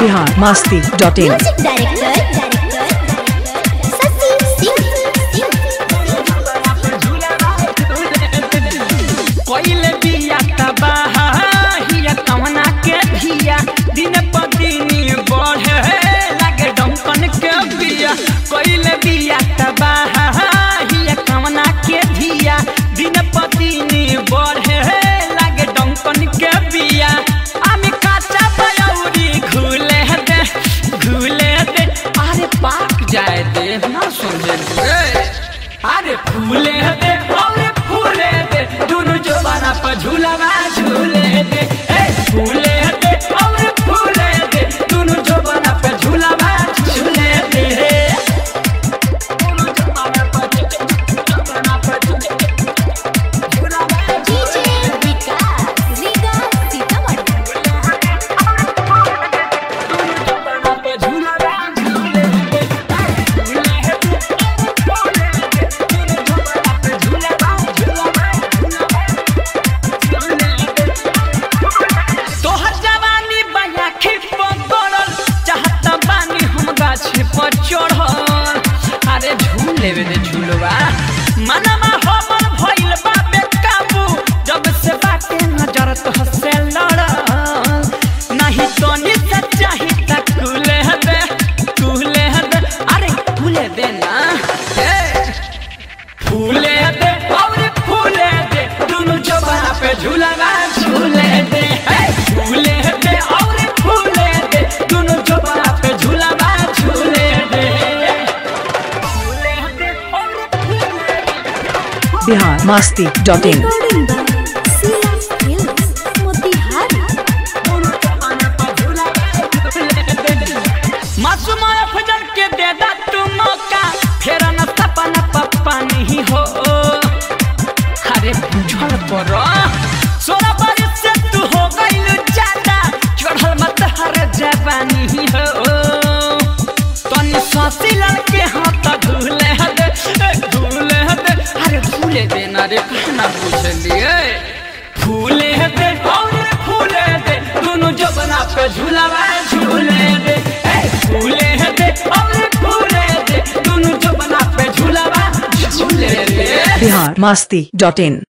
biharmasti.in music director कोइले बिया तबाहा हिया कवना के धिया दिन पर दिन बढ़े लागे डंकन के बिया कोइले बिया तबाहा हिया कवना के धिया दिन पर दिन बढ़े लागे डंकन के बिया आमी काचा पयौरी घुले दे अरे पाक जाए दे ना समझे अरे फूले दे अरे फूले दे दोनों जवाना पर झूलावा झूले दे फूले दे अरे फूले दे दोनों जवाना पर झूलावा झूले दे डीजे विकास रीगा सीतामढ़ी तोहर जवानी बया खिप पड़ल चाहत बानी हम गाछ पर चढ़ल अरे झूल लेवे दे झूलवा मनवा हमर भइल बा बेकाबू जब से बाटे नजर तो हसे लड़ल नहीं तो नि सच्चाई तक कुले दे अरे कुले दे ना फूले दे और फूले दे दोनों जवाना पे झूलावा झूले दे फूले दे और फूले दे दोनों जवाना पे झूलावा झूले दे फूले दे और फूले दे biharmasti.in recording by Sila films Motihari Masoom Fazal के दे दा तू मौका फेर न सपना पप्पा नहीं हो अरे बुझल पर 16 बरस से तू हो गइल ज्यादा चढ़ल मत हर जवानी हो तनी सासी लड़के हाथ धुले दे अरे भूले दे ना रे कहना बुझलिए फूले दे और फूले दे दोनों जबना पे झूलावा झूले दे फूले दे और फूले दे दोनों जबना पे झूलावा झूले दे biharmasti.in